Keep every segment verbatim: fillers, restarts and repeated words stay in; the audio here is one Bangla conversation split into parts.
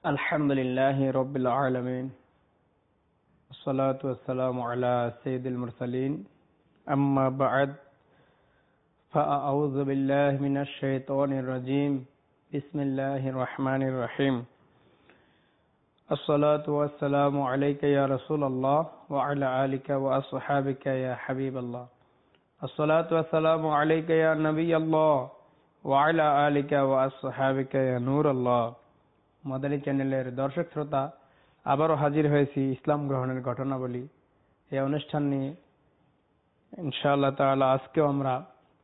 আলহামদুলিল্লাহি রাব্বিল আলামিন ওয়াসসালাতু ওয়াসসালামু আলা সাইয়্যিদিল মুরসালিন আম্মা বা'দ ফাআউযু বিল্লাহি মিনাশ শাইতানির রাজীম বিসমিল্লাহির রহমানির রহিম আসসালাতু ওয়াসসালামু আলাইকা ইয়া রাসূলুল্লাহ ওয়া আলা আলিকা ওয়া আসহাবিকা ইয়া হাবিবাল্লাহ আসসালাতু ওয়াসসালামু আলাইকা ইয়া নবিয়াল্লাহ ওয়া আলা আলিকা ওয়া আসহাবিকা ইয়া নূরাল্লাহ। মাদানী চ্যানেলের দর্শক শ্রোতা, আবারও হাজির হয়েছি ইসলাম গ্রহণের ঘটনাবলী এই অনুষ্ঠান নিয়ে। ইনশাআল্লাহ তাআলা আজকেও আমরা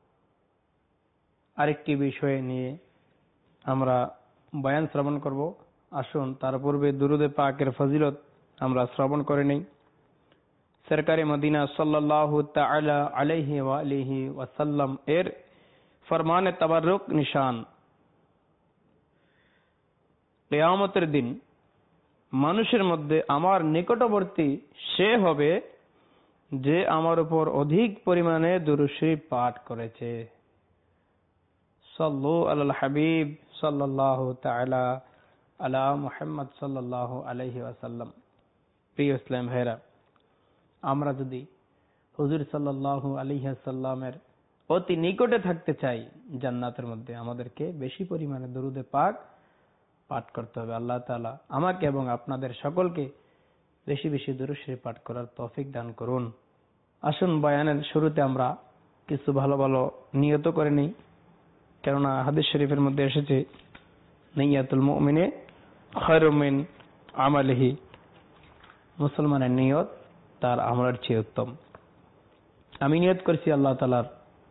আরেকটি বিষয় নিয়ে আমরা বয়ান শ্রবণ করব। আসুন তার পূর্বে দুরুদে পাকের ফজিলত আমরা শ্রবণ করে নেই। সরকারে মদিনা সাল্লাল্লাহু তাআলা আলাইহি ওয়া আলিহি ওয়াসাল্লাম এর ফরমানে তাবাররুক নিশান, কিয়ামতের দিন মানুষের মধ্যে আমার নিকটবর্তী সে হবে যে আমার উপর অধিক পরিমাণে দুরূদ শরীফ পাঠ করেছে। সাল্লু আলাল হাবিব সাল্লাল্লাহু তাআলা আলা মুহাম্মদ সাল্লাল্লাহু আলাইহি ওয়াসাল্লাম। প্রিয় ইসলাম ভাইরা, আমরা যদি হুজুর সাল্লাল্লাহু আলাইহি ওয়াসাল্লামের অতি নিকটে থাকতে চাই জান্নাতের মধ্যে, আমাদেরকে বেশি পরিমাণে দুরূদে পাক পাঠ করতে হবে। আল্লাহ তাআলা আমাকে এবং আপনাদের সকলকে বেশি বেশি দুরূদ শরীফ পাঠ করার তৌফিক দান করুন। আসুন বয়ানের শুরুতে আমরা কিছু ভালো ভালো নিয়ত করে নিই, কেননা হাদিস শরীফের মধ্যে এসেছে নিয়াতুল মুমিনে খায়রুম মিন আমালিহি, মুসলমানের নিয়ত তার আমলের চেয়ে উত্তম। আমি নিয়ত করছি আল্লাহ তাআলার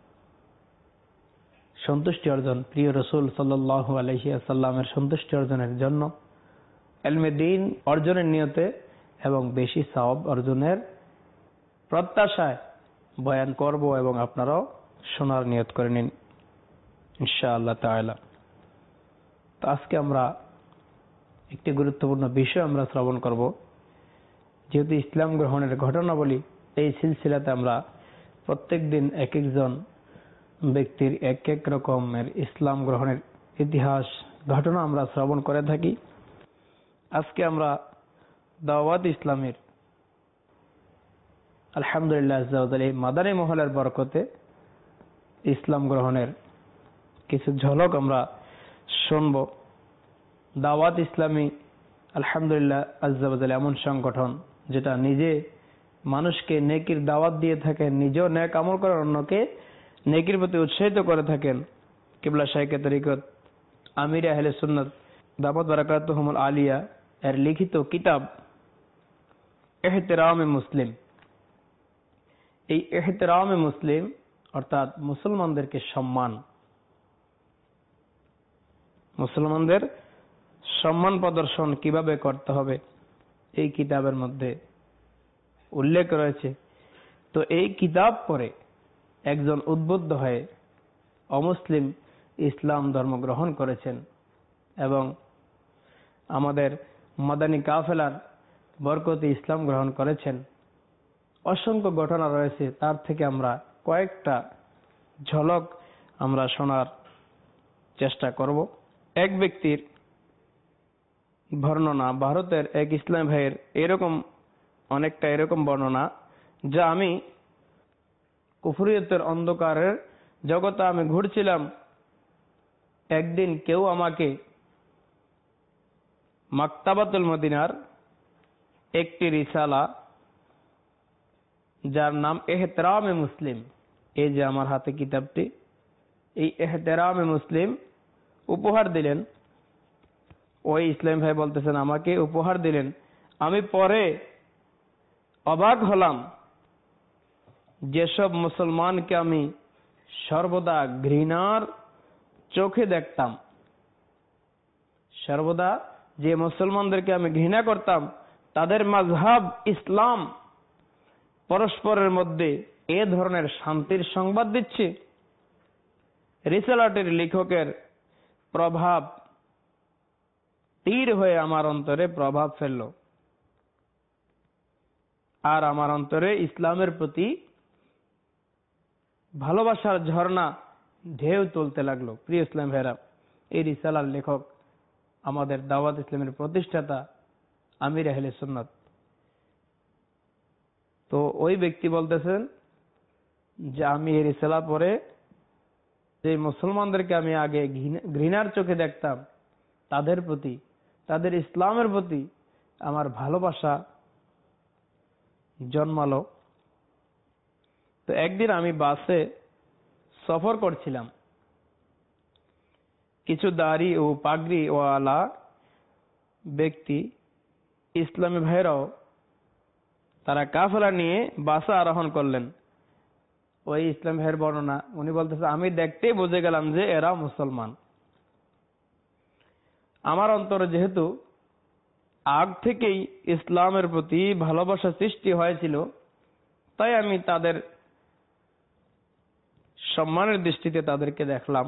সন্তুষ্টি অর্জন, প্রিয় রাসূল সাল্লাল্লাহু আলাইহি ওয়াসাল্লামের সন্তুষ্টি অর্জনের জন্য, ইলমে দ্বীন অর্জনের নিয়তে এবং বেশি সওয়াব অর্জনের প্রত্যাশায় বয়ান করব এবং আপনারাও শোনার নিয়ত করে নিন ইনশাআল্লাহ তাআলা। তো আজকে আমরা একটি গুরুত্বপূর্ণ বিষয় আমরা শ্রবণ করব। যেহেতু ইসলাম গ্রহণের ঘটনাবলী, এই সিলসিলাতে আমরা প্রত্যেক দিন এক একজন ব্যক্তির এক এক রকমের ইসলাম গ্রহণের ইতিহাস ঘটনা আমরা শ্রবণ করে থাকি। আজকে আমরা দাওয়াত ইসলামের আলহামদুলিল্লাহ আজ্জা ওয়া জাল এই মাদানী মহলের বরকতে ইসলাম গ্রহণের কিছু ঝলক আমরা শুনব। দাওয়াত ইসলামী আলহামদুলিল্লাহ আজ্জা ওয়া জাল এমন সংগঠন যেটা নিজে মানুষকে নেকির দাওয়াত দিয়ে থাকেন, নিজেও নেক আমল করার, অন্যকে নেকির প্রতি উৎসাহিত করে থাকেন। কিবলা শাইখে তরিকত আমির আহলে সুন্নাত দামাত বারাকাতুহুমুল আলিয়া এর লিখিত কিতাব ইহতিরামে মুসলিম। এই ইহতিরামে মুসলিম অর্থাৎ মুসলমানদেরকে সম্মান, মুসলমানদের সম্মান প্রদর্শন কিভাবে করতে হবে এই কিতাবের মধ্যে উল্লেখ রয়েছে। তো এই কিতাব পড়ে একজন উদ্বুদ্ধ হয়ে অমুসলিম ইসলাম ধর্ম গ্রহণ করেছেন এবং আমাদের মাদানী কাফেলার বরকতে ইসলাম গ্রহণ করেছেন। অসংখ্য ঘটনা রয়েছে, তার থেকে আমরা কয়েকটা ঝলক আমরা শোনার চেষ্টা করব। এক ব্যক্তির বর্ণনা, ভারতের এক ইসলাম ভাইয়ের এরকম অনেকটা এরকম বর্ণনা, যা আমি কুফরিয়তের অন্ধকারের জগতে আমি ঘুরছিলাম। একদিন কেউ আমাকে মাকতাবাতুল মদিনার একটি রিসালা, যার নাম ইহতিরামে মুসলিম, এই যে আমার হাতে কিতাবটি, এই ইহতিরামে মুসলিম উপহার দিলেন। ওই ইসলাম ভাই বলতেছেন আমাকে উপহার দিলেন। আমি পরে অবাক হলাম, যেসব মুসলমানকে আমি সর্বদা ঘৃণার চোখে দেখতাম, সর্বদা যে মুসলমানদেরকে আমি ঘৃণা করতাম, তাদের মাযহাব ইসলাম পরস্পরের মধ্যে এ ধরনের শান্তির সংবাদ দিচ্ছে। রিসালাটির লেখকের প্রভাব তীর হয়ে আমার অন্তরে প্রভাব ফেলল, আর আমার অন্তরে ইসলামের প্রতি ভালোবাসার ঝর্ণা ঢেউ তুলতে লাগলো। প্রিয় ইসলাম ভাইরা, এই রিসালার লেখক আমাদের দাওয়াত ইসলামের প্রতিষ্ঠাতা আমির আহলে সুন্নাত। তো ওই ব্যক্তি বলতেছেন যে আমি এই রিসালা পড়ে যে মুসলমানদেরকে আমি আগে ঘৃণার চোখে দেখতাম, তাদের প্রতি, তাদের ইসলামের প্রতি আমার ভালোবাসা জন্মালো। তো একদিন আমি বাসে সফর করছিলাম, কিছু দাড়ি ও পাগড়ি ওয়ালা ব্যক্তি ইসলামী ভাইরাও তারা কাফেলা নিয়ে বাসে আরোহণ করলেন। ওই ইসলাম ভাইয়ের বর্ণনা, উনি বলতেছে আমি দেখতেই বুঝে গেলাম যে এরা মুসলমান। আমার অন্তরে যেহেতু আগ থেকেই ইসলামের প্রতি ভালোবাসা সৃষ্টি হয়েছিল, তাই আমি তাদের সম্মানের দৃষ্টিতে তাদেরকে দেখলাম।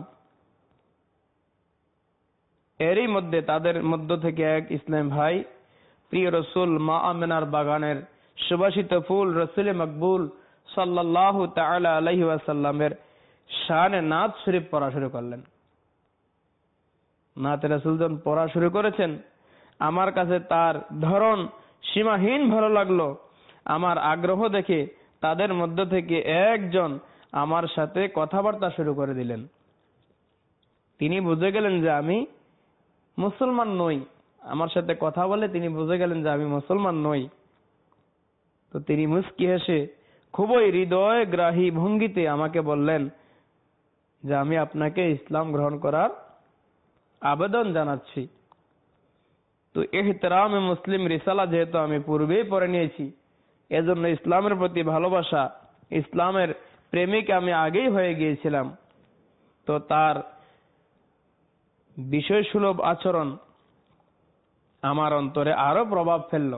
এরই মধ্যে তাদের মধ্য থেকে এক ইসলাম ভাই প্রিয় রসুল মা আমেনার বাগানের সুবাসিত ফুল রসুল মকবুল সাল্লাল্লাহু তাআলা আলাইহি ওয়াসাল্লামের শানে নাত শরীফ পড়া শুরু করলেন। নাতে রাসূল যখন পড়া শুরু করেছেন, আমার কাছে তার ধরন সীমাহীন ভালো লাগলো। আমার আগ্রহ দেখে তাদের মধ্য থেকে একজন আমার সাথে কথাবার্তা শুরু করে দিলেন। তিনি বুঝে গেলেন যে আমি মুসলমান নই। আমার সাথে কথা বলে তিনি বুঝে গেলেন যে আমি মুসলমান নই। তো তিনি মুস্কি হেসে খুবই হৃদয় গ্রাহী ভঙ্গিতে আমাকে বললেন যে আমি আপনাকে ইসলাম গ্রহণ করার আবেদন জানাচ্ছি। তো ইহতিরামে মুসলিম রিসালা যেহেতু আমি পূর্বেই পড়ে নিয়েছি, এজন্য ইসলামের প্রতি ভালোবাসা, ইসলামের প্রেমিক আমি আগেই হয়ে গিয়েছিলাম। তো তার বিষয়সুলভ আচরণ আমার অন্তরে আরো প্রভাব ফেলল।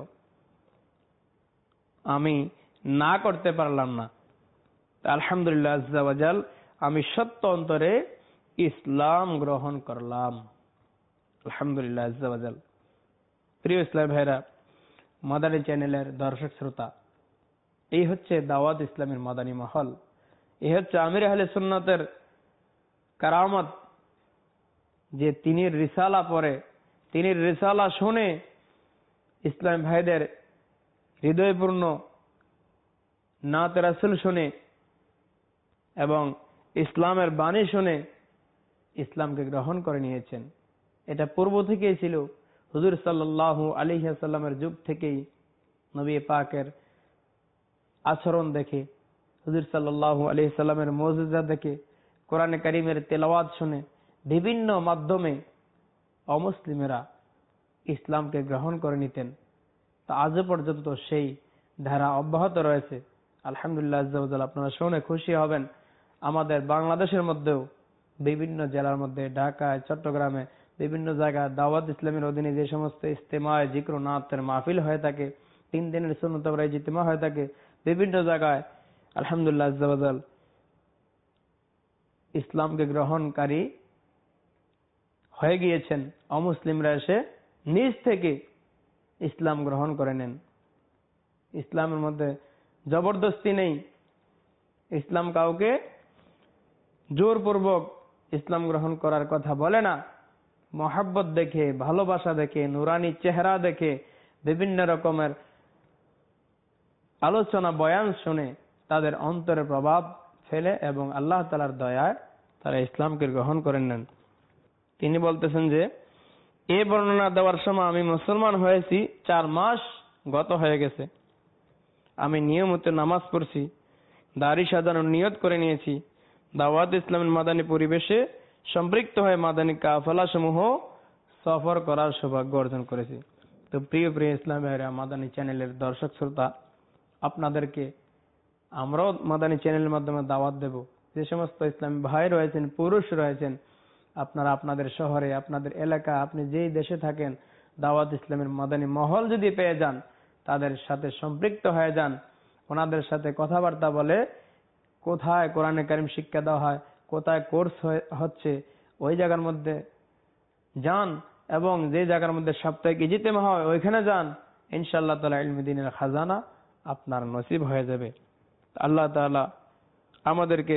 আমি না করতে পারলাম না। আলহামদুলিল্লাহ আজ্জা ওয়া জাল, আমি সত্য অন্তরে ইসলাম গ্রহণ করলাম। আলহামদুলিল্লাহ আজ্জা ওয়া জাল। প্রিয় ইসলাম ভাইরা, মাদানী চ্যানেলের দর্শক শ্রোতা, এই হচ্ছে দাওয়াত ইসলামের মাদানী মহল। এই হচ্ছে আমির আহলে সুন্নাতের কারামত, যে তিনি রিসালা পড়ে, তিনি রিসালা শুনে ইসলাম ভাইদের হৃদয়পূর্ণ নাত রাসূল শুনে এবং ইসলামের বাণী শুনে ইসলামকে গ্রহণ করে নিয়েছেন। এটা পূর্ব থেকেই ছিল। হুজুর সাল্লাল্লাহু আলাইহি ওয়াসাল্লামের যুগ থেকেই নবী পাকের আচরণ দেখে, হুজুর সাল্লাল্লাহু আলাইহি ওয়াসাল্লামের মুজিজা দেখে, কোরআনে কারীমের তেলাওয়াত শুনে বিভিন্ন মাধ্যমে অমুসলিমেরা ইসলামকে গ্রহণ করে নিতেন। তা আজ পর্যন্ত সেই ধারা অব্যাহত রয়েছে। আলহামদুলিল্লাহ আজ্জা ওয়া জাল। আপনারা শুনে খুশি হবেন, আমাদের বাংলাদেশের মধ্যেও বিভিন্ন জেলার মধ্যে, ঢাকায়, চট্টগ্রামে, বিভিন্ন জায়গায় দাওয়াত ইসলামের অধীনে যে সমস্ত ইজতেমায় জিক্র নাতের মাহফিল হয়ে থাকে, তিন দিনের সুন্নত ওয়াইজ ইজতেমা হয়ে থাকে, বিভিন্ন জায়গায় আলহামদুলিল্লাহ আজ্জা ওয়া জাল ইসলামকে গ্রহণকারী হয়ে গিয়েছেন। অমুসলিমরা এসে নিজ থেকে ইসলাম গ্রহণ করে নেন। ইসলামের মধ্যে জবরদস্তি নেই। ইসলাম কাউকে জোরপূর্বক ইসলাম গ্রহণ করার কথা বলে না। মহাব্বত দেখে, ভালোবাসা দেখে, নুরানি চেহারা দেখে, বিভিন্ন রকমের আলোচনা বয়ান শুনে তাদের অন্তরে প্রভাব ফেলে এবং আল্লাহ তাআলার দয়ায় তারা ইসলামকে গ্রহণ করে নেন। তিনি বলতেছেন যে এই বর্ণনা দেওয়ার সময় আমি মুসলমান হয়েছি চার মাস গত হয়ে গেছে। আমি নিয়মিত নামাজ পড়ছি, দাড়ি সাজানোর নিয়ত করে নিয়েছি, দাওয়াত ইসলামের মাদানী পরিবেশে সম্পৃক্ত হয়ে মাদানী কাফেলা সমূহ সফর করার সৌভাগ্য অর্জন করেছি। তো প্রিয় প্রিয় ইসলাম ভাইরা, মাদানী চ্যানেলের দর্শক শ্রোতা, আপনাদেরকে আমরাও মাদানী চ্যানেলের মাধ্যমে দাওয়াত দেব। যে সমস্ত ইসলামী ভাই রয়েছেন, পুরুষ রয়েছেন, আপনারা আপনাদের শহরে, আপনাদের এলাকা, আপনি যেই দেশে থাকেন, দাওয়াত ইসলামের মাদানী মহল যদি পেয়ে যান, তাদের সাথে সম্পৃক্ত হয়ে যান। ওনাদের সাথে কথাবার্তা বলে কোথায় কোরআনে কারীম শিক্ষা দেওয়া হয়, কোথায় কোর্স হচ্ছে, ওই জায়গার মধ্যে যান এবং যে জায়গার মধ্যে সাপ্তাহিক ইজতেমা হয় ওইখানে যান। ইনশাআল্লাহ তাআলা ইলমে দ্বীনের খাজানা আপনার নসিব হয়ে যাবে। আল্লাহ তাআলা আমাদেরকে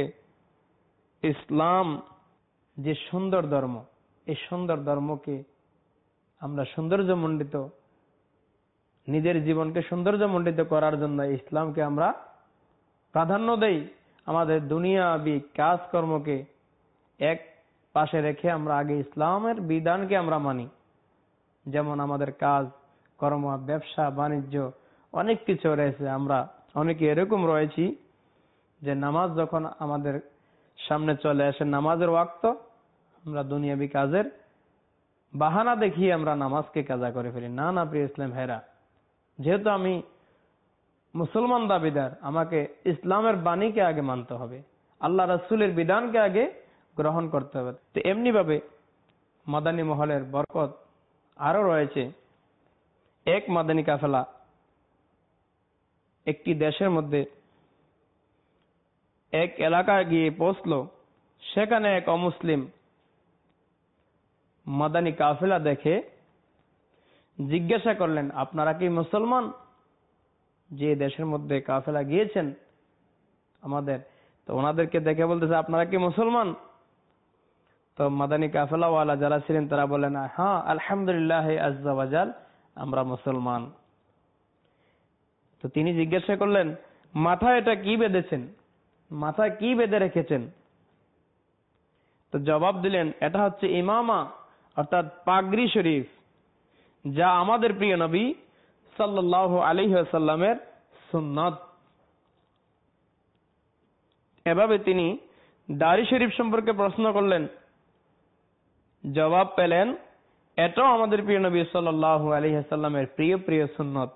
ইসলাম যে সুন্দর ধর্ম, এই সুন্দর ধর্মকে আমরা সৌন্দর্যমণ্ডিত, নিজের জীবনকে সৌন্দর্যমণ্ডিত করার জন্য ইসলামকে আমরা প্রাধান্য দেই। আমাদের দুনিয়াবি কাজকর্মকে এক পাশে রেখে আমরা আগে ইসলামের বিধানকে আমরা মানি। যেমন আমাদের কাজ কর্ম, ব্যবসা বাণিজ্য অনেক কিছু রয়েছে। আমরা অনেকে এরকম রয়েছি যে নামাজ যখন আমাদের সামনে চলে আসে, নামাজের ওয়াক্ত, আমরা দুনিয়াবি কাজের বাহানা দেখিয়ে আমরা নামাজকে কাজা করে ফেলি। না না প্রিয় ইসলাম ভাইরা, যেহেতু আমি মুসলমান দাবিদার, আমাকে ইসলামের বাণীকে আগে মানতে হবে, আল্লাহ রাসূলের বিধানকে আগে গ্রহণ করতে হবে। তো এমনি ভাবে মাদানী মহলের বরকত আরো রয়েছে। এক মাদানী কাফেলা একটি দেশের মধ্যে এক এলাকায় গিয়ে পৌঁছলো। সেখানে এক অমুসলিম মাদানী কাফেলা দেখে জিজ্ঞাসা করলেন, আপনারা কি মুসলমান? যে দেশের মধ্যে কাফেলা গিয়েছেন আমাদের, তো ওনাদেরকে দেখে বলতেছে, আপনারা কি মুসলমান? তো মাদানী কাফেলাওয়ালা যারা ছিলেন তারা বলেন, হ্যাঁ আলহামদুলিল্লাহ আজ্জা ওয়াজাল, আমরা মুসলমান। তো তিনি জিজ্ঞাসা করলেন, মাথায় এটা কি বেঁধেছেন, মাথায় কি বেঁধে রেখেছেন? তো জবাব দিলেন, এটা হচ্ছে ইমামা, অর্থাৎ পাগড়ি শরীফ, যা আমাদের প্রিয় নবী সাল্লাল্লাহু আলাইহি ওয়াসাল্লামের সুন্নাত। এভাবে তিনি দাড়ি শরীফ সম্পর্কে প্রশ্ন করলেন, জবাব পেলেন, এটাও আমাদের প্রিয় নবী সাল্লাল্লাহু আলাইহি ওয়াসাল্লামের প্রিয় প্রিয় সুন্নাত।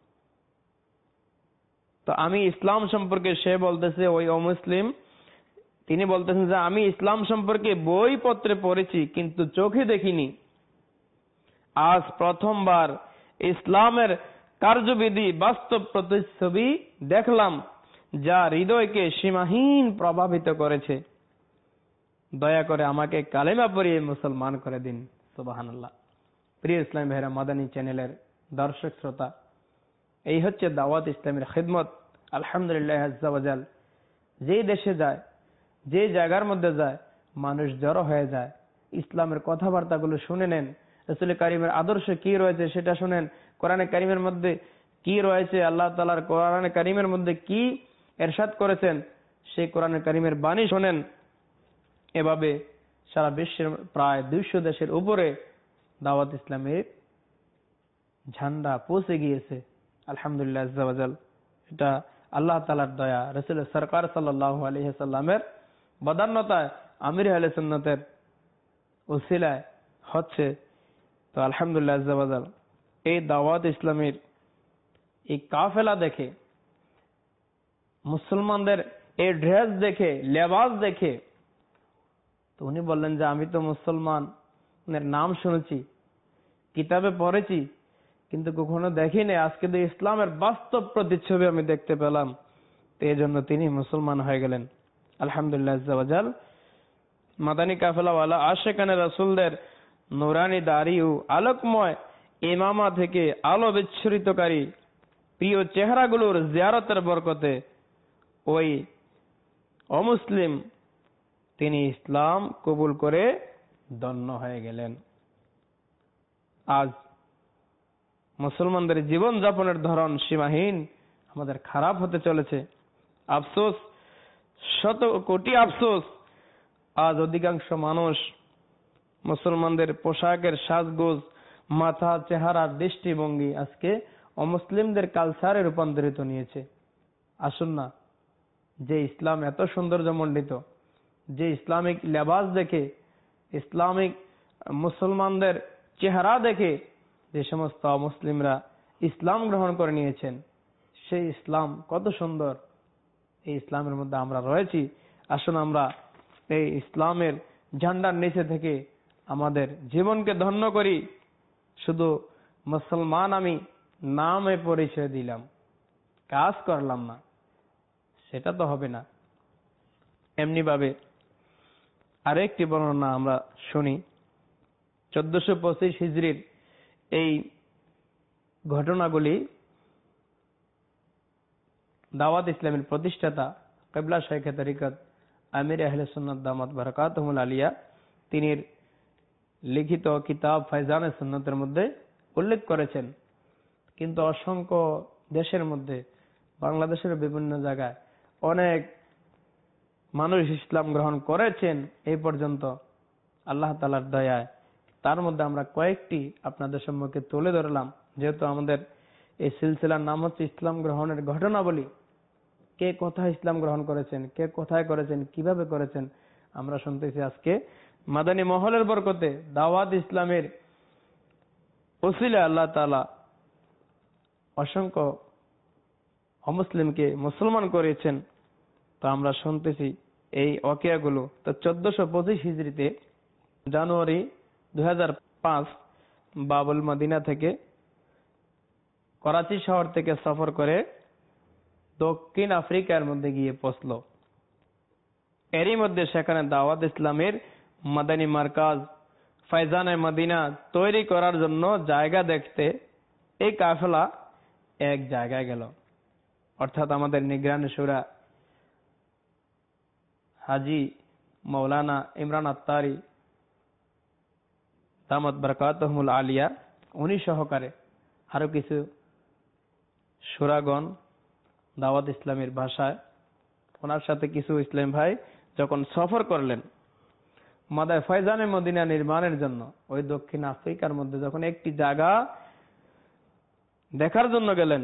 তো আমি ইসলাম সম্পর্কে, সে বলতেছে ওই অমুসলিম, তিনি বলতেছেন যে আমি ইসলাম সম্পর্কে বই পত্রে পড়েছি কিন্তু চোখে দেখিনি। আজ প্রথমবার ইসলামের কার্যবিধি বাস্তব প্রতিচ্ছবি দেখলাম, যা হৃদয়কে সীমাহীন প্রভাবিত করেছে। দয়া করে আমাকে কালেমা পড়িয়ে মুসলমান করে দিন। সুবহানাল্লাহ। প্রিয় ইসলাম ভাইরা, মাদানী চ্যানেলের দর্শক শ্রোতা, এই হচ্ছে দাওয়াত ইসলামের খিদমত। আলহামদুলিল্লাহ আজ্জা ওয়াজাল, যে দেশে যায়, যে জায়গার মধ্যে যায়, মানুষ জড়ো হয়ে যায়, ইসলামের কথাবার্তাগুলো শুনে নেন, রাসূল কারীমের আদর্শ কি রয়েছে সেটা শুনেন, কোরআনে কারীমের মধ্যে কি রয়েছে, আল্লাহ তাআলার কোরআনে কারীমের মধ্যে কি ইরশাদ করেছেন, সেই কোরআনে কারীমের বাণী শুনেন। এভাবে সারা বিশ্বের প্রায় দুইশো দেশের উপরে দাওয়াত ইসলামের ঝান্ডা পৌঁছে গিয়েছে। আলহামদুলিল্লাহ আজ্জা ওয়াজাল, এটা আল্লাহ তাআলার দয়া, রাসূল সরকার সাল্লাল্লাহু আলাইহি ওয়াসাল্লামের বদান্যতায়, আমির আহলে সুন্নাতের উসিলায় হচ্ছে। তো আলহামদুলিল্লাহ আজ্জা ওয়াজাল, এই দাওয়াত ইসলামের এই কাফেলা দেখে, মুসলমানদের এই ড্রেস দেখে, লেবাস দেখে, তো উনি বললেন যে আমি তো মুসলমানের নাম শুনেছি, কিতাবে পড়েছি, কিন্তু কখনো দেখিনি, আজকে তো ইসলামের বাস্তব প্রতিচ্ছবি আমি দেখতে পেলাম। তো এই জন্য তিনি মুসলমান হয়ে গেলেন। আলহামদুলিল্লাহ আজ্জা ওয়াজাল, মাদানী কাফেলাওয়ালা আশিকানে রাসূলদের নুরানি দাড়ি ও আলোকময় ইমামা থেকে আলো বিচ্ছুরিতকারী প্রিয় চেহারাগুলোর জিয়ারতের বরকতে ওই অমুসলিম তিনি ইসলাম কবুল করে ধন্য হয়ে গেলেন। আজ মুসলমানদের জীবন যাপনের ধরন সীমাহীন আমাদের খারাপ হতে চলেছে। আফসোস, শত কোটি আফসোস, আজ অধিকাংশ মানুষ মুসলমানদের পোশাকের সাজগোজ, মাথা, চেহারা, দৃষ্টিভঙ্গি আজকে অমুসলিমদের কালচারে রূপান্তরিত নিয়েছে। আসুন না, যে ইসলাম এত সৌন্দর্যমণ্ডিত, যে ইসলামিক লেবাস দেখে, ইসলামিক মুসলমানদের চেহারা দেখে যে সমস্ত মুসলিমরা ইসলাম গ্রহণ করে নিয়েছেন, সেই ইসলাম কত সুন্দর, এই ইসলামের মধ্যে আমরা রয়েছি। আসুন আমরা এই ইসলামের ঝান্ডার নিচে থেকে আমাদের জীবনকে ধন্য করি। শুধু মুসলমান আমি নামে পরিচয় দিলাম, কাজ করলাম না, সেটা তো হবে না। এমনি ভাবে আরেকটি বর্ণনা আমরা শুনি। চোদ্দশো পঁচিশ হিজরির এই ঘটনাগুলি দাওয়াত ইসলামের প্রতিষ্ঠাতা কিবলা শাইখে তরিকত আমির আহলে সুন্নাত দামাত বারাকাতুহুল আলিয়া, তিনি লিখিত কিতাব ফাইজানে সুন্নতের মধ্যে উল্লেখ করেছেন। কিন্তু অসংখ্য দেশের মধ্যে, বাংলাদেশের বিভিন্ন জায়গায় অনেক মানুষ ইসলাম গ্রহণ করেছেন এই পর্যন্ত আল্লাহ তাআলার দয়ায়। তার মধ্যে আমরা কয়েকটি আপনাদের সম্মুখে তুলে ধরলাম, যেহেতু আমাদের এই সিলসিলার নাম হচ্ছে ইসলাম গ্রহণের ঘটনাবলী। কে কোথায় ইসলাম গ্রহণ করেছেন, কে কোথায় করেছেন, কিভাবে করেছেন, আমরা শুনতেছি আজকে মাদানী মহলের বরকতে, দাওয়াত ইসলামের ওসিলা আল্লাহ তাআলা অসংখ্য অমুসলিমকে মুসলমান করেছেন। তো আমরা শুনতেছি এই ওয়াকিয়াগুলো। তো চোদ্দশো পঁচিশ হিজরিতে জানুয়ারি দুই হাজার পাঁচ বাবুল মদিনা থেকে, করাচি শহর থেকে সফর করে দক্ষিণ আফ্রিকার মধ্যে গিয়ে পৌঁছল। এরই মধ্যে সেখানে দাওয়াত ইসলামের মাদানী মার্কাজ ফাইজানে মদিনা তৈরি করার জন্য জায়গা দেখতে এই কাফেলা এক জায়গায় গেল। অর্থাৎ আমাদের নিগরানি শুরা হাজি মৌলানা ইমরান আত্তারি দামাত বরকাতুহুল আলিয়া, উনি সহকারে আরো কিছু শুরাগণ দাওয়াত ইসলামের ভাষায়, ওনার সাথে কিছু ইসলাম ভাই যখন সফর করলেন মাদার ফয়জানে মদিনা নির্মাণের জন্য, ওই দক্ষিণ আফ্রিকার মধ্যে যখন একটি জায়গা দেখার জন্য গেলেন,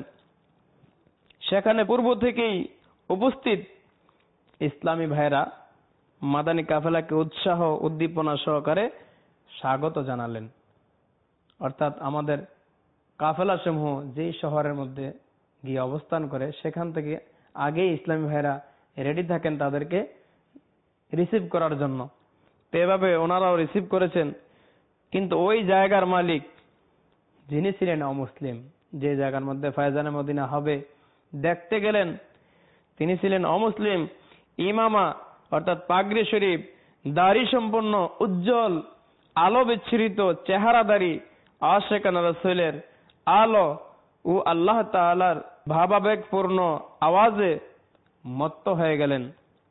সেখানে পূর্ব থেকেই উপস্থিত ইসলামী ভাইরা মাদানী কাফেলাকে উৎসাহ উদ্দীপনা সহকারে স্বাগত জানালেন। অর্থাৎ আমাদের কাফেলা সমূহ যেই শহরের মধ্যে গিয়ে অবস্থান করে, সেখান থেকে আগে ইসলামী ভাইরা রেডি থাকেন তাদেরকে রিসিভ করার জন্য। তো এভাবে ওনারাও রিসিভ করেছেন। কিন্তু ওই জায়গার মালিক যিনি ছিলেন অমুসলিম, যে জায়গার মধ্যে ফায়জানে মদিনা হবে দেখতে গেলেন, তিনি ছিলেন অমুসলিম। ইমামা অর্থাৎ পাগড়ি শরীফ, দাড়ি সম্পন্ন, উজ্জ্বল আলো বিচ্ছুরিত চেহারাদারি আশিকানা রাসূলের আলো ও আল্লাহ তাআলার ভাবাবেগপূর্ণ আওয়াজে মত্ত হয়ে গেলেন।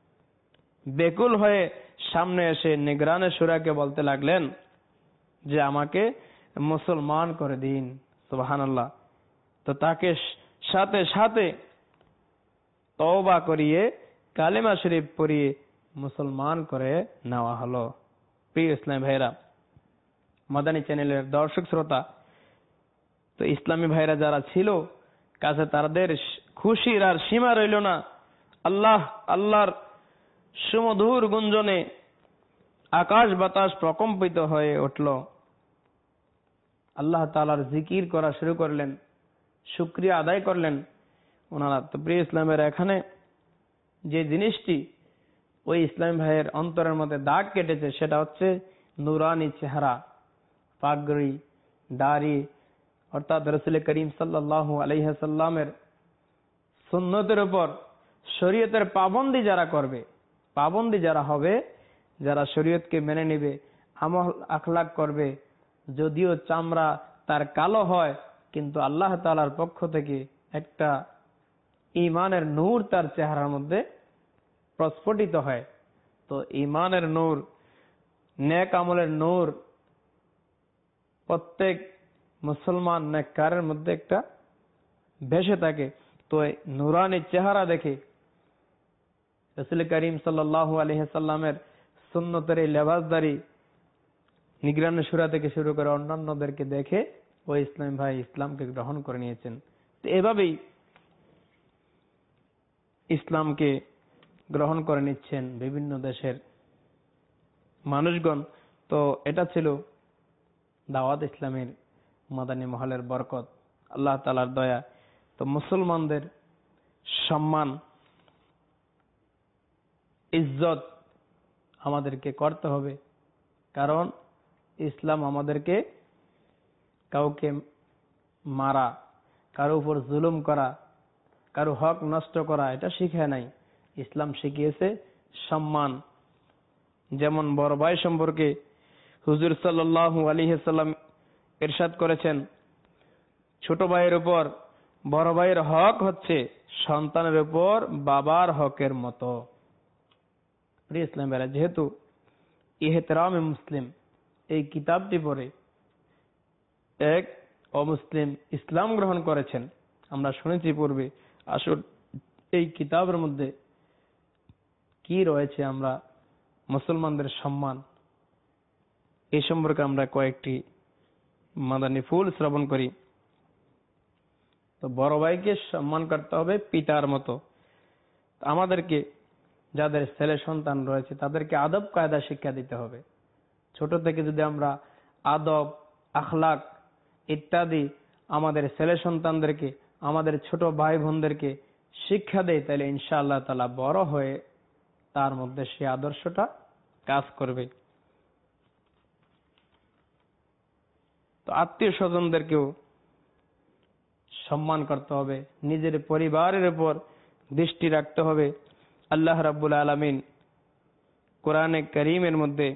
বেকুল হয়ে সামনে এসে নিগরানে শুরাকে বলতে লাগলেন যে আমাকে মুসলমান করে দিন। সুবহানাল্লাহ। তো তাকে সাথে সাথে তওবা করিয়ে কালেমা শরীফ পড়িয়ে মুসলমান করে নেওয়া হলো। প্রিয় ইসলামী ভাইরা, মাদানী চ্যানেলের দর্শক শ্রোতা, তো ইসলামী ভাইরা যারা ছিল কাছে, তাদের খুশির আর সীমা রইল না। আল্লাহ আল্লাহর সুমধুর গুঞ্জনে আকাশ বাতাস প্রকম্পিত হয়ে উঠল। আল্লাহ তাআলার জিকির করা শুরু করলেন, শুকরিয়া আদায় করলেন ওনারা। তো প্রিয় ইসলামের এখানে যে জিনিসটি ওই ইসলাম ভাইয়ের অন্তরের মধ্যে দাগ কেটেছে, সেটা হচ্ছে নুরানি চেহারা, পাগড়ি, দাড়ি, অর্থাৎ রাসূল করিম সাল্লাল্লাহু আলাইহি সাল্লামের সুন্নতের উপর শরীয়তের পাবন্দি যারা করবে, পাবন্দি যারা হবে, যারা শরীয়তকে মেনে নেবে, আমল আখলাক করবে, যদিও চামড়া তার কালো হয়, কিন্তু আল্লাহ তাআলার পক্ষ থেকে একটা ঈমানের নূর তার চেহারার মধ্যে প্রস্ফুটিত হয়। তো ঈমানের নূর, নেক আমলের নূর প্রত্যেক মুসলমান নেককারের মধ্যে একটা ভেসে থাকে। তো নূরানি চেহারা দেখে রাসূল করিম সাল্লাল্লাহু আলাইহি সাল্লামের সুন্নতের এই লেবাসদারি নিগরানি শুরা থেকে শুরু করে অন্যান্যদেরকে দেখে ওই ইসলাম ভাই ইসলামকে গ্রহণ করে নিয়েছেন। তো এভাবেই ইসলামকে গ্রহণ করে নিচ্ছেন বিভিন্ন দেশের মানুষগণ। তো এটা ছিল দাওয়াত ইসলামের মাদানী মহলের বরকত, আল্লাহ তাআলার দয়া। তো মুসলমানদের সম্মান ইজ্জত আমাদেরকে করতে হবে, কারণ ইসলাম আমাদেরকে কাউকে মারা, কারো উপর জুলুম করা, কারো হক নষ্ট করা এটা শিখায় নাই। ইসলাম শিখিয়েছে সম্মান। যেমন বড় ভাই সম্পর্কে হুজুর সাল্লাল্লাহু আলাইহি সাল্লাম ইরশাদ করেছেন, ছোট ভাইয়ের উপর বড় ভাইয়ের হক হচ্ছে সন্তানের উপর বাবার হকের মতো। প্রিয় ইসলাম ভাইরা, যেহেতু ইহতিরামে মুসলিম, এই কিতাবটি পড়ে এক অমুসলিম ইসলাম গ্রহণ করেছেন, আমরা শুনেছি পূর্বে। আসল এই কিতাবের মধ্যে কি রয়েছে, আমরা মুসলমানদের সম্মান, এই সম্পর্কে আমরা কয়েকটি মাদানী ফুল শ্রবণ করি। তো বড় ভাইকে সম্মান করতে হবে পিতার মতো। আমাদেরকে যাদের ছেলে সন্তান রয়েছে তাদেরকে আদব কায়দা শিক্ষা দিতে হবে। ছোট থেকে যদি আমরা আদব, আখলাক ইত্যাদি আমাদের ছেলে সন্তানদেরকে, আমাদের ছোট ভাই বোনদেরকে শিক্ষা দেয়, তাহলে ইনশাআল্লাহ তাআলা বড় হয়ে তার মধ্যে সেই আদর্শটা কাজ করবে। তো আত্মীয় স্বজনদেরকেও সম্মান করতে হবে, নিজের পরিবারের উপর দৃষ্টি রাখতে হবে। আল্লাহ রাব্বুল আলামিন কোরআনে কারীমের মধ্যে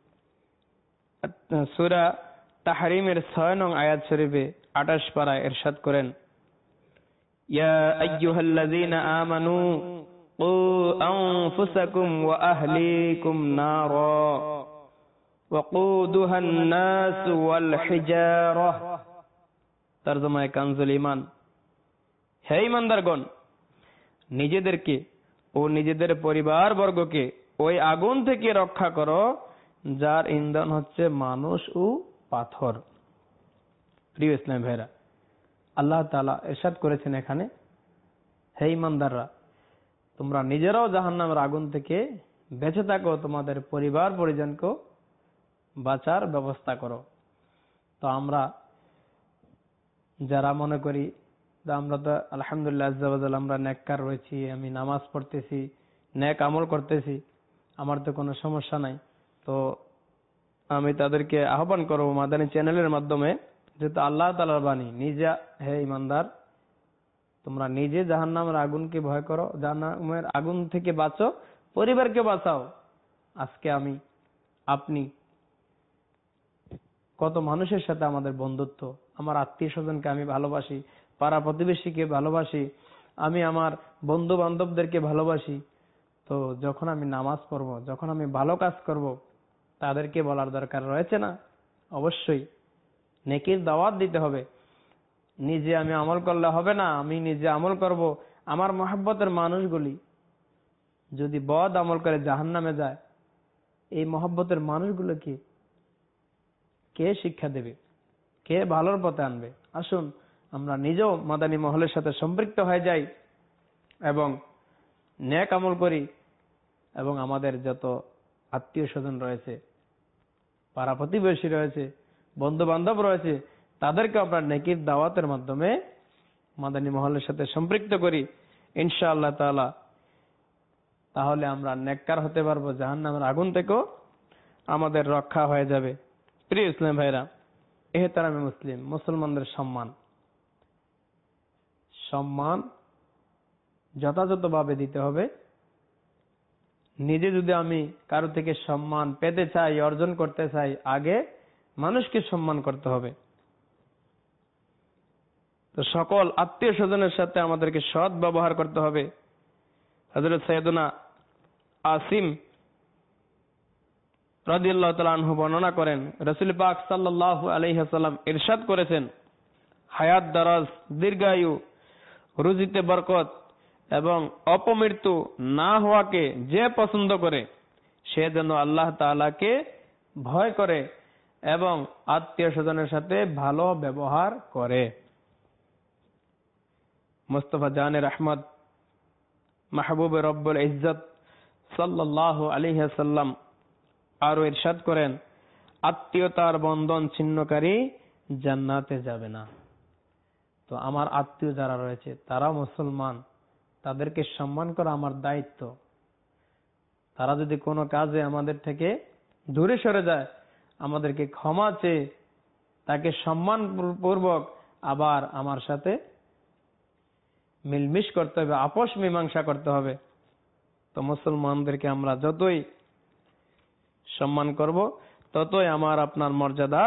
সূরা তাহরিমের ছয় নং আয়াত শরীফে আঠাশ পারায় ইরশাদ করেন, ইয়া আইয়ুহাল্লাযীনা আমানু কু আনফুসাকুম ওয়া আহলিকুম নারা ওয়াকুদুহান নাস ওয়াল হিজারাহ। তরজমায়ে কানজুল ঈমান, হে ঈমানদারগণ, নিজেদেরকে ও নিজেদের পরিবার বর্গকে ওই আগুন থেকে রক্ষা করো যার ইন্ধন হচ্ছে মানুষ ও পাথর। প্রিয় ইসলাম ভাইরা, আল্লাহ তাআলা ইরশাদ করেছেন এখানে, হে ঈমানদাররা, তোমরা নিজেরাও জাহান্নামের আগুন থেকে বেঁচে থাকো, তোমাদের পরিবার পরিজনকেও বাঁচার ব্যবস্থা করো। তো আমরা যারা মনে করি আমরা তো আলহামদুলিল্লাহ আজ্জা ওয়া জাল্লা আমরা নেককার রয়েছি, আমি নামাজ পড়তেছি, নেক আমল করতেছি, আমার তো কোনো সমস্যা নাই, তো আমি তাদেরকে আহ্বান করব মাদানী চ্যানেলের মাধ্যমে, যেহেতু আল্লাহ তাআলার বাণী, নিজে হে ঈমানদার তোমরা নিজে জাহান্নামের আগুনকে ভয় করো, জাহান্নামের আগুন থেকে বাঁচো, পরিবারকে বাঁচাও। আজকে আমি আপনি কত মানুষের সাথে আমাদের বন্ধুত্ব, আমার আত্মীয় স্বজনকে আমি ভালোবাসি, পাড়া প্রতিবেশীকে ভালোবাসি, আমি আমার বন্ধু বান্ধবদেরকে ভালোবাসি। তো যখন আমি নামাজ পড়ব, যখন আমি ভালো কাজ করব, তাদেরকে বলার দরকার রয়েছে না? অবশ্যই নেকির দাওয়াত দিতে হবে। নিজে আমি আমল করলে হবে না, আমি নিজে আমল করব। আমার মহব্বতের মানুষগুলি যদি বদ আমল করে জাহান্নামে যায়, এই মহব্বতের মানুষগুলোকে কে শিক্ষা দেবে, কে ভালোর পথে আনবে? আসুন আমরা নিজেও মাদানী মহলের সাথে সম্পৃক্ত হয়ে যাই এবং নেক আমল করি, এবং আমাদের যত আত্মীয় স্বজন রয়েছে, পাড়া প্রতিবেশী রয়েছে, বন্ধু বান্ধব রয়েছে, তাদেরকে আমরা নেকির দাওয়াতের মাধ্যমে মাদানী মহলের সাথে সম্পৃক্ত করি ইনশাআল্লাহ তাআলা। তাহলে আমরা নেককার হতে পারবো, জাহান্নামের আগুন থেকেও আমাদের রক্ষা হয়ে যাবে। প্রিয় ইসলাম ভাইরা, এহতারামে মুসলিম, মুসলমানদের সম্মান সম্মান যথাযথভাবে দিতে হবে। নিজে যদি আমি কারো থেকে সম্মান পেতে চাই, অর্জন করতে চাই, আগে মানুষকে সম্মান করতে হবে। তো সকল আত্মীয় স্বজনের সাথে আমাদেরকে সৎ ব্যবহার করতে হবে। হযরত সাইয়েদনা আসিম রাদিয়াল্লাহু তাআলা আনহু বর্ণনা করেন, রাসূল পাক সাল্লাল্লাহু আলাইহি ওয়াসাল্লাম ইরশাদ করেছেন, হায়াত দারাজ, দীর্ঘায়ু, রুজিতে বরকত এবং অপমৃত্যু না হওয়াকে যে পছন্দ করে সে যেন আল্লাহ তাআলাকে ভয় করে এবং আত্মীয় স্বজনের সাথে ভালো ব্যবহার করে। মুস্তাফা জানে রহমত মাহবুব রব্বুল ইজ্জত সাল্লাল্লাহু আলাইহি ওয়াসাল্লাম আরো ইরশাদ করেন, আত্মীয়তার বন্ধন ছিন্নকারী জান্নাতে যাবে না। তো আমার আত্মীয় যারা রয়েছে তারা মুসলমান, তাদেরকে সম্মান করা আমার দায়িত্ব। তারা যদি কোনো কাজে আমাদের থেকে দূরে সরে যায়, আমাদেরকে ক্ষমা চেয়ে তাকে সম্মান পূর্বক আবার আমার সাথে মিলমিশ করতে হবে, আপোষ মীমাংসা করতে হবে। তো মুসলমানদেরকে আমরা যতই সম্মান করব, ততই আমার আপনার মর্যাদা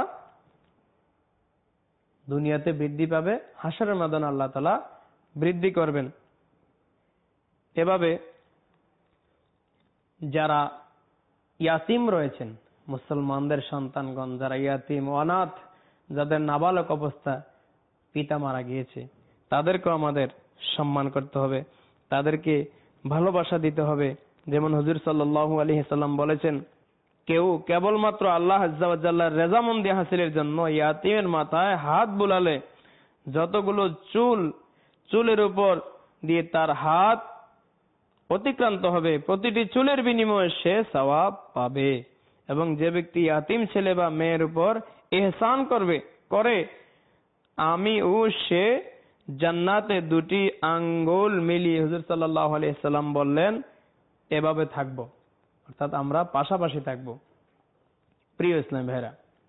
দুনিয়াতে বৃদ্ধি পাবে, হাসরের ময়দানে আল্লাহ তাআলা বৃদ্ধি করবেন। এভাবে যারা ইয়াতিম রয়েছেন, মুসলমানদের সন্তানগণ যারা ইয়াতীম অনাথ, যাদের নাবালক অবস্থা পিতা মারা গিয়েছে, তাদেরকেও আমাদের সম্মান করতে হবে, তাদেরকে ভালোবাসা দিতে হবে। যেমন হুজুর সাল্লাল্লাহু আলাইহি সাল্লাম বলেছেন, কেউ কেবলমাত্র আল্লাহ আজ্জা ওয়া জাল্লার রেজামন্দি হাসিলের জন্য ইয়াতীমের মাথায় হাত বুলালে যতগুলো চুল চুলের উপর দিয়ে তার হাত অতিক্রান্ত হবে, প্রতিটি চুলের বিনিময়ে সে সওয়াব পাবে। এবং যে ব্যক্তি ইয়াতীম ছেলে বা মেয়ের উপর ইহসান করবে করে আমি ও সে জান্নাতে দুটি আঙ্গুল মিলিয়ে, হুজুর সাল্লাল্লাহু আলাইহি সাল্লাম বললেন, এভাবে থাকব, অর্থাৎ আমরা পাশাপাশি থাকব। প্রিয় ইসলাম ভাইরা,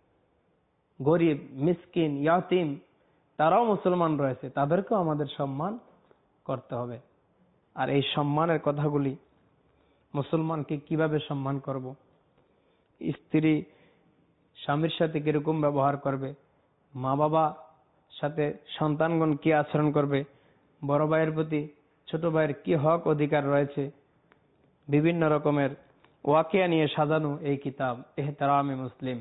গরিব মিসকিন ইয়াতীম তারাও মুসলমান রয়েছে, তাদেরকেও আমাদের সম্মান করতে হবে। আর এই সম্মানের কথাগুলি মুসলমানকে কিভাবে সম্মান করব, স্ত্রী স্বামীর সাথে কিরকম ব্যবহার করবে, মা বাবা সাথে সন্তানগণ কি আচরণ করবে, বড় ভাইয়ের প্রতি ছোট ভাইয়ের কি হক অধিকার রয়েছে, বিভিন্ন রকমের ওয়াকিয়া নিয়ে সাজানো এই কিতাব ইহতারামে মুসলিম।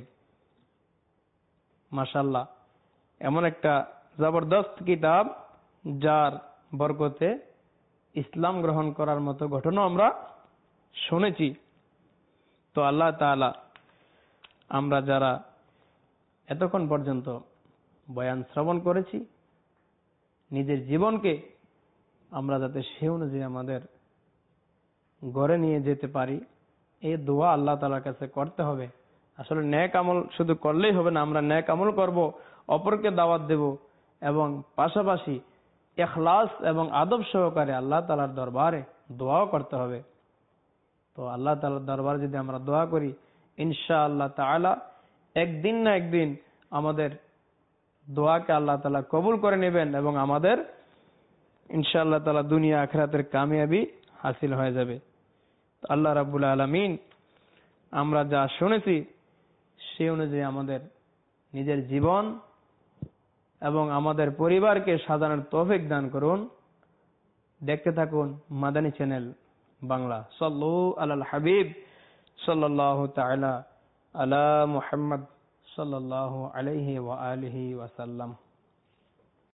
মাশাআল্লাহ, এমন একটা জবরদস্ত কিতাব যার বরকতে ইসলাম গ্রহণ করার মতো ঘটনা আমরা শুনেছি। তো আল্লাহ তাআলা আমরা যারা এতক্ষণ পর্যন্ত বয়ান শ্রবণ করেছি, নিজের জীবনকে আমরা যাতে সে অনুযায়ী আমাদের গড়ে নিয়ে যেতে পারি, এই দোয়া আল্লাহ তাআলার কাছে করতে হবে। আসলে নেক আমল শুধু করলেই হবে না, আমরা নেক আমল করব, অপরকে দাওয়াত দেব, এবং পাশাপাশি ইখলাস এবং আদব সহকারে আল্লাহ তাআলার দরবারে দোয়াও করতে হবে। তো আল্লাহ তাআলার দরবারে যদি আমরা দোয়া করি, ইনশাআল্লাহ তাআলা একদিন না একদিন আমাদের দোয়াকে আল্লাহ তাআলা কবুল করে নেবেন এবং আমাদের ইনশাআল্লাহ তাআলা দুনিয়া আখিরাতের কামিয়াবি হাসিল হয়ে যাবে। আল্লাহ রাব্বুল আলামিন আমরা যা শুনেছি সে অনুযায়ী আমাদের নিজের জীবন এবং আমাদের পরিবারকে সাজানোর তৌফিক দান করুন। দেখতে থাকুন মাদানী চ্যানেল বাংলা। সাল্লু আলাল হাবিব সাল্লাল্লাহু তাআলা আলা মুহাম্মদ সাল্লাল্লাহু আলাইহি ওয়া আলিহি ওয়া সাল্লাম।